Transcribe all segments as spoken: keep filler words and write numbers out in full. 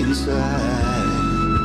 inside.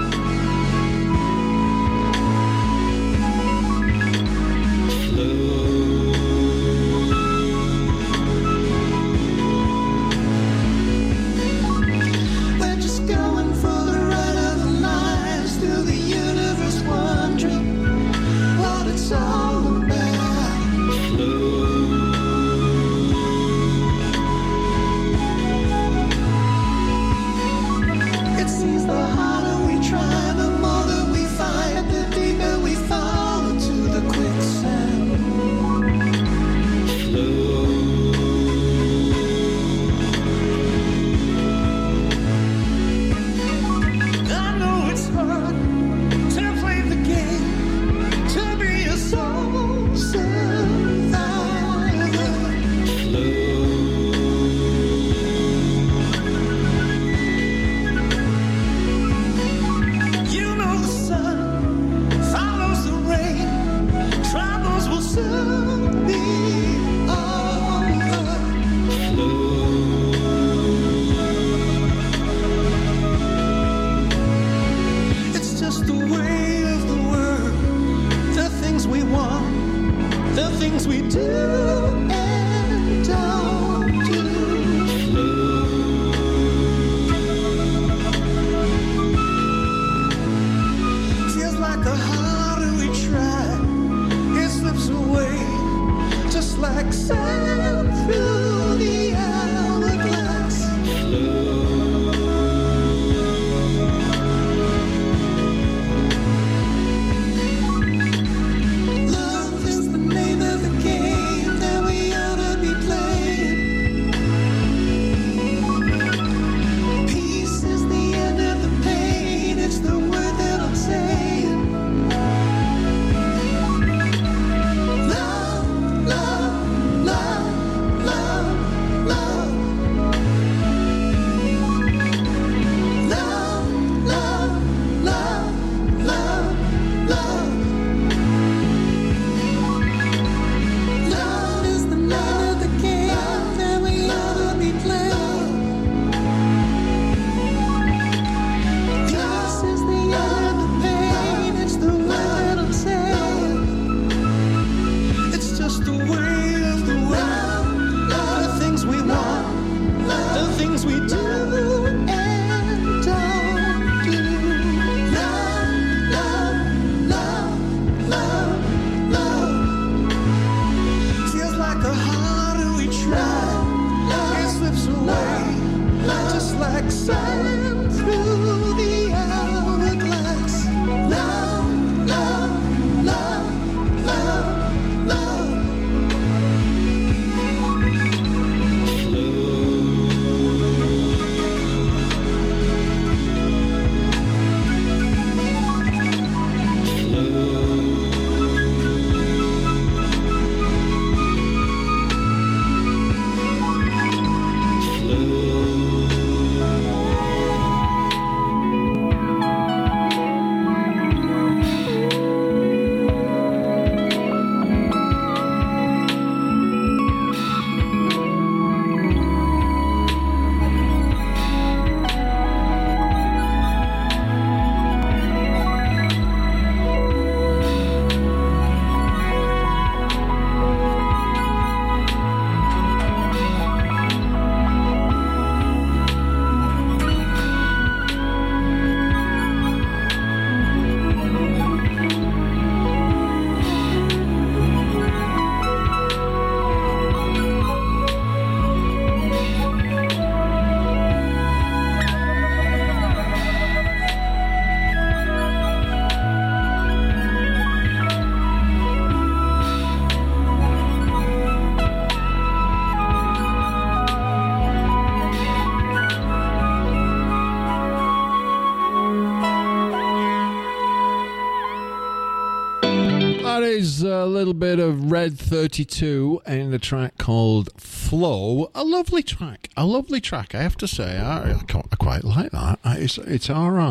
is a little bit of Red thirty-two in the track called Flow. A lovely track. A lovely track, I have to say. I, I, I quite like that. It's, it's all right.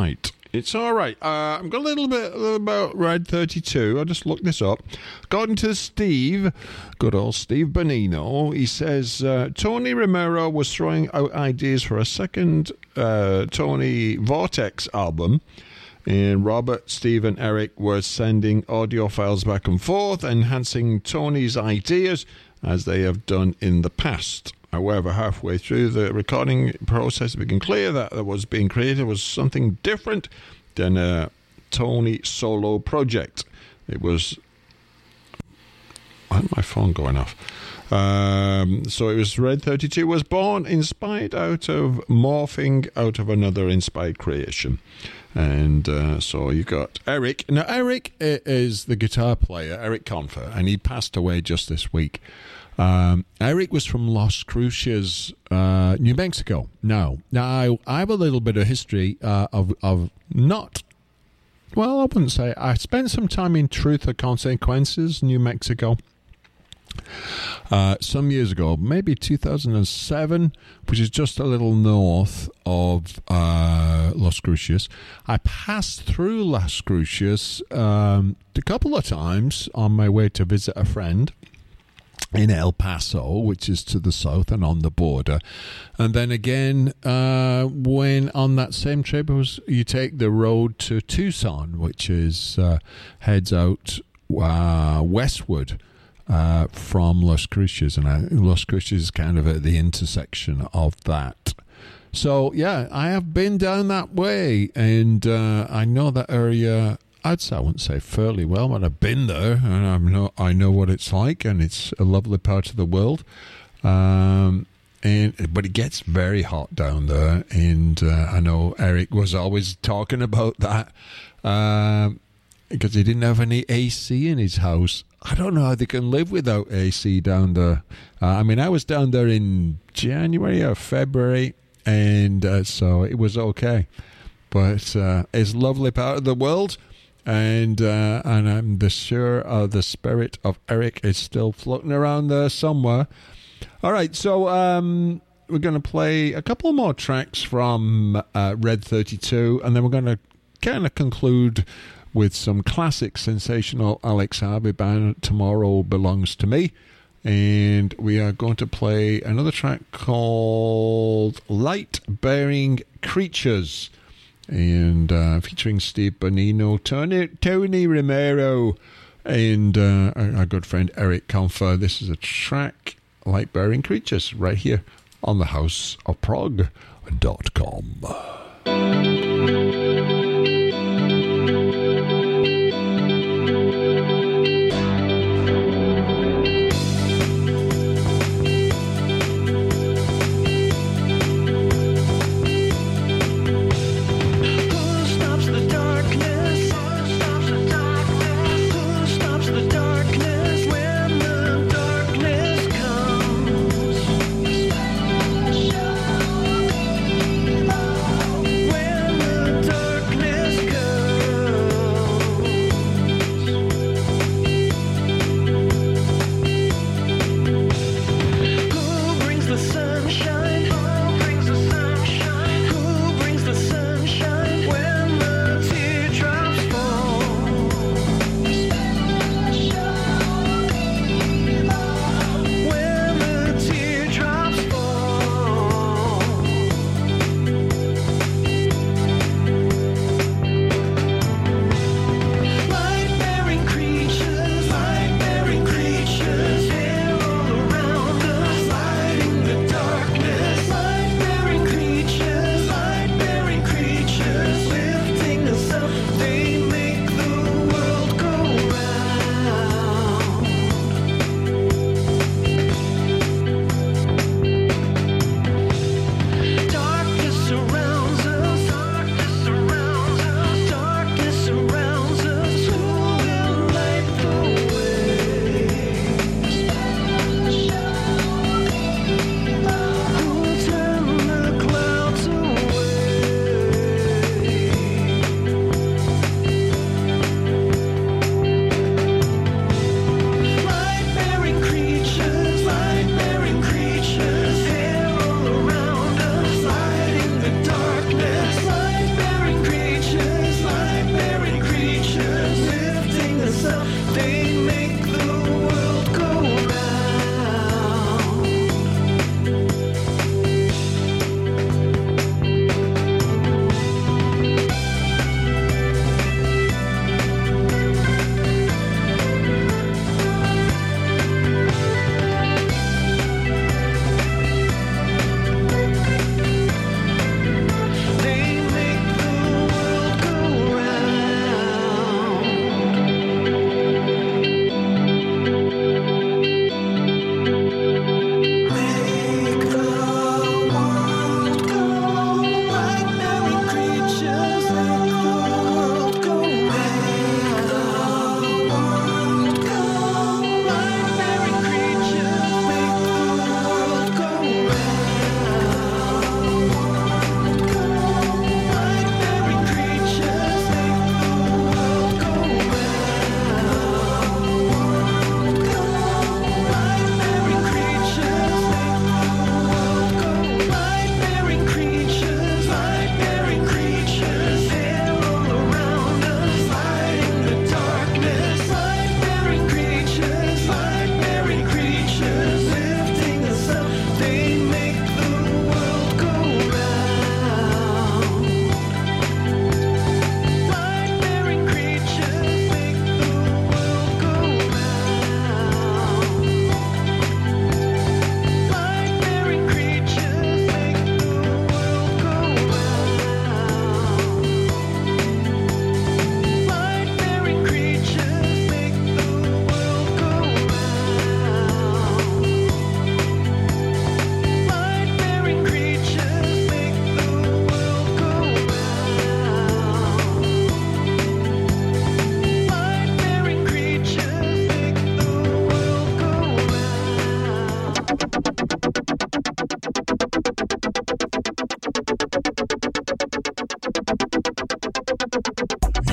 It's all right. Uh, I've got a little bit about Red thirty-two. I'll just look this up. According to Steve, good old Steve Bonino, he says uh, Tony Romero was throwing out ideas for a second uh, Tony Vortex album. And Robert, Steve, and Eric were sending audio files back and forth, enhancing Tony's ideas as they have done in the past. However, halfway through the recording process, it became clear that what was being created was something different than a Tony solo project. It was... Why is my phone going off? Um, so it was Red thirty-two was born, inspired out of morphing out of another inspired creation. And uh, so you got Eric. Now, Eric is the guitar player, Eric Confer, and he passed away just this week. Um, Eric was from Las Cruces, uh, New Mexico. Now, now I have a little bit of history uh, of of not. Well, I wouldn't say. I spent some time in Truth or Consequences, New Mexico. Uh, some years ago, maybe two thousand seven, which is just a little north of uh, Las Cruces. I passed through Las Cruces um, a couple of times on my way to visit a friend in El Paso, which is to the south and on the border. And then again, uh, when on that same trip, it was, you take the road to Tucson, which is uh, heads out uh, westward uh, from Las Cruces. And I, Las Cruces is kind of at the intersection of that. So, yeah, I have been down that way, and uh, I know that area... I'd say, I wouldn't say fairly well, but I've been there, and I know I know what it's like, and it's a lovely part of the world. Um, and but it gets very hot down there, and uh, I know Eric was always talking about that um, because he didn't have any A C in his house. I don't know how they can live without A C down there. Uh, I mean, I was down there in January or February, and uh, so it was okay. But uh, it's a lovely part of the world. And uh, and I'm the sure uh, the spirit of Eric is still floating around there somewhere. All right, so um, we're going to play a couple more tracks from uh, Red thirty-two, and then we're going to kind of conclude with some classic, sensational Alex Harvey band, Tomorrow Belongs to Me. And we are going to play another track called Light-Bearing Creatures. And uh, featuring Steve Bonino, Tony, Tony Romero, and uh, our good friend Eric Confer. This is a track, Light Bearing Creatures, right here on the house of prog dot com. Darkness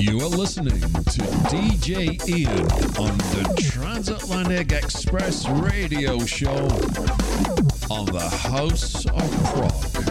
You are listening to D J Ian on the Transatlantic Express radio show on the House of Prog.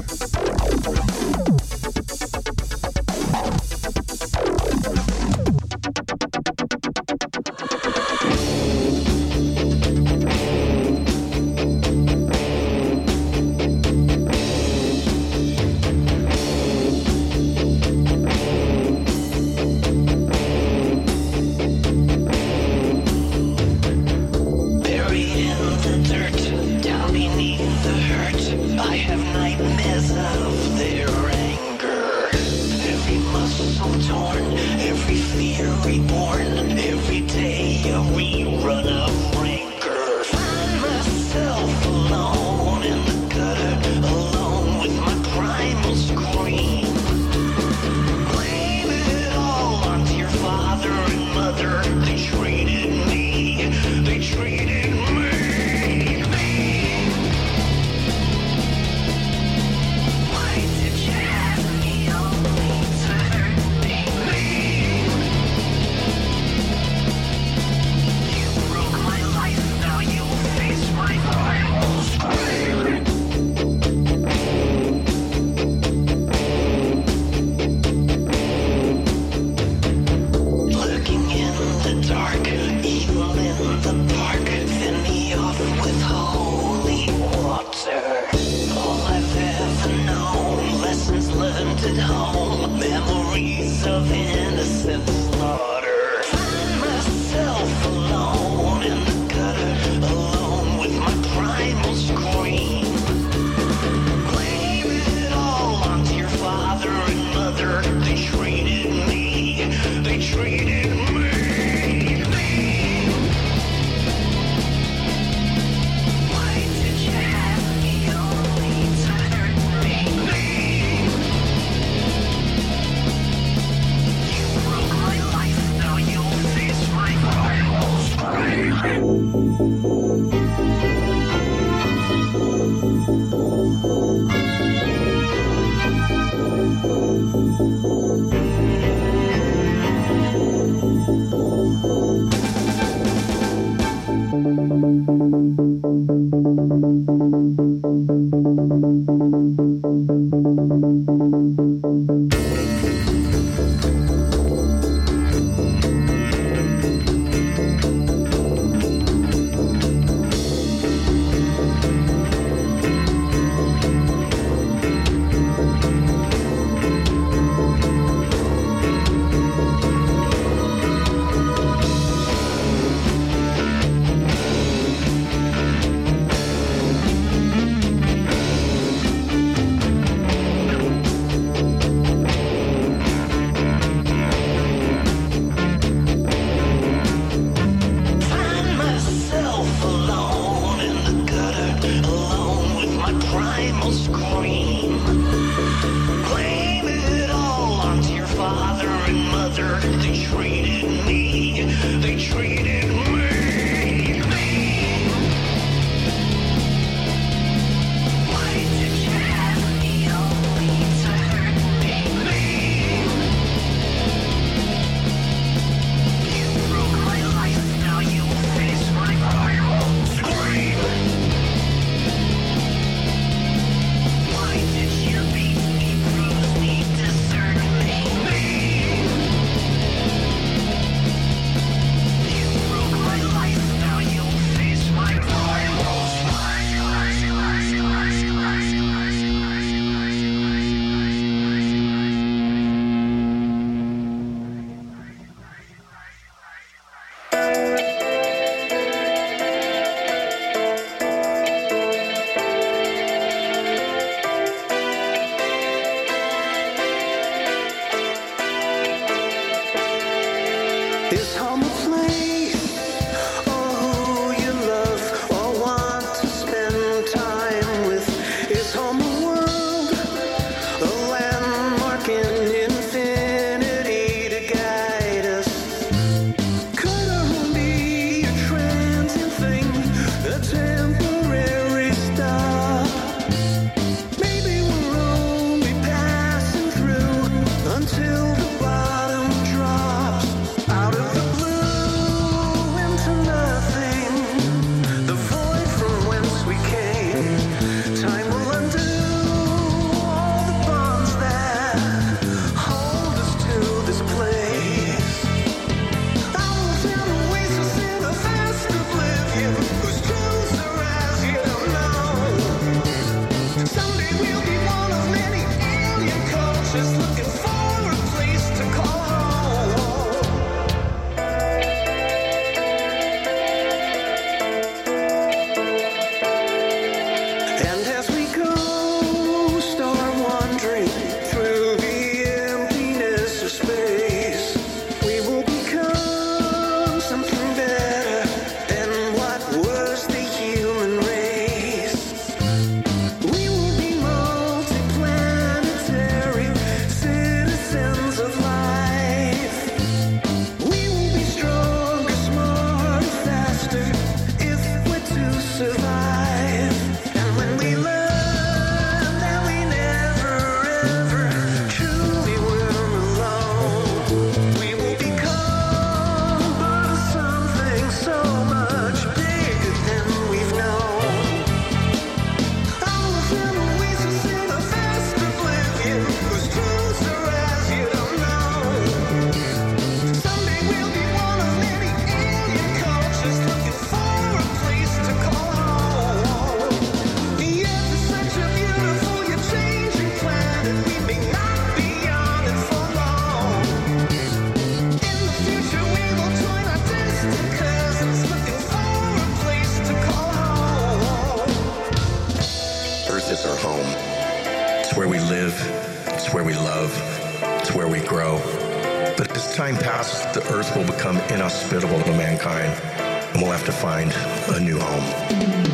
is our home. It's where we live, it's where we love, it's where we grow. But as time passes, the earth will become inhospitable to mankind, and we'll have to find a new home.